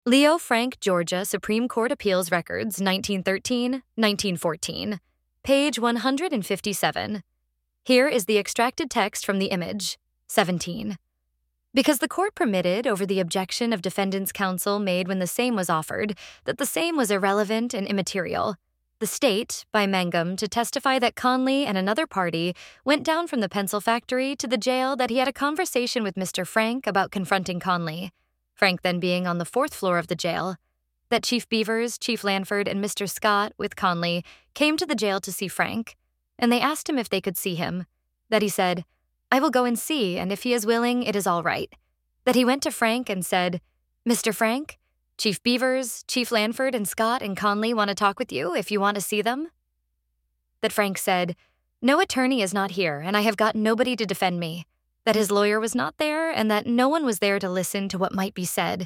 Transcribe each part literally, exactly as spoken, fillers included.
Leo Frank, Georgia Supreme Court Appeals Records, nineteen thirteen, nineteen fourteen, page one hundred fifty-seven. Here is the extracted text from the image, seventeen. Because the court permitted, over the objection of defendant's counsel made when the same was offered, that the same was irrelevant and immaterial, the state, by Mangum, to testify that Conley and another party went down from the pencil factory to the jail, that he had a conversation with Mister Frank about confronting Conley, Frank then being on the fourth floor of the jail, that Chief Beavers, Chief Lanford, and Mister Scott, with Conley, came to the jail to see Frank, and they asked him if they could see him, that he said, "I will go and see, and if he is willing, it is all right," that he went to Frank and said, "Mister Frank, Chief Beavers, Chief Lanford, and Scott and Conley want to talk with you if you want to see them," that Frank said, "No attorney is not here, and I have got nobody to defend me," that his lawyer was not there, and that no one was there to listen to what might be said.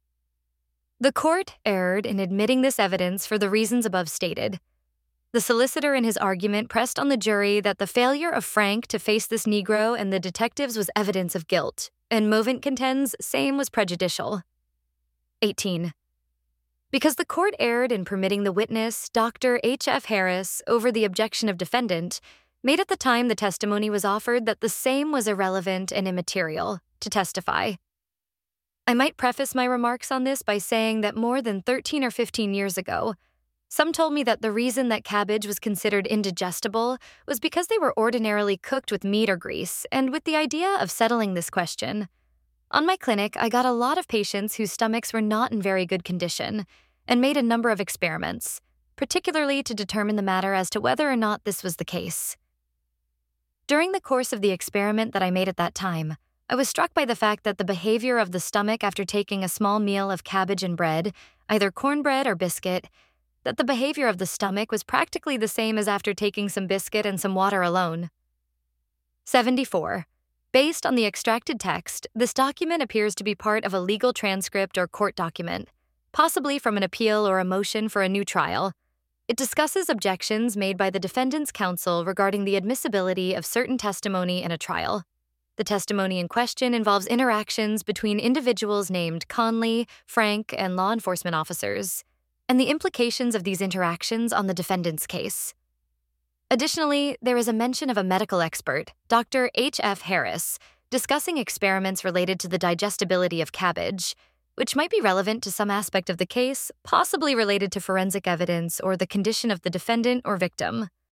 The court erred in admitting this evidence for the reasons above stated. The solicitor in his argument pressed on the jury that the failure of Frank to face this Negro and the detectives was evidence of guilt, and Movent contends same was prejudicial. eighteen. Because the court erred in permitting the witness, Doctor H F Harris, over the objection of defendant, made at the time the testimony was offered that the same was irrelevant and immaterial, to testify. I might preface my remarks on this by saying that more than thirteen or fifteen years ago, some told me that the reason that cabbage was considered indigestible was because they were ordinarily cooked with meat or grease, and with the idea of settling this question. On my clinic, I got a lot of patients whose stomachs were not in very good condition, and made a number of experiments, particularly to determine the matter as to whether or not this was the case. During the course of the experiment that I made at that time, I was struck by the fact that the behavior of the stomach after taking a small meal of cabbage and bread, either cornbread or biscuit, that the behavior of the stomach was practically the same as after taking some biscuit and some water alone. seventy-four. Based on the extracted text, this document appears to be part of a legal transcript or court document, possibly from an appeal or a motion for a new trial. It discusses objections made by the defendant's counsel regarding the admissibility of certain testimony in a trial. The testimony in question involves interactions between individuals named Conley, Frank, and law enforcement officers, and the implications of these interactions on the defendant's case. Additionally, there is a mention of a medical expert, Doctor H F Harris, discussing experiments related to the digestibility of cabbage, which might be relevant to some aspect of the case, possibly related to forensic evidence or the condition of the defendant or victim.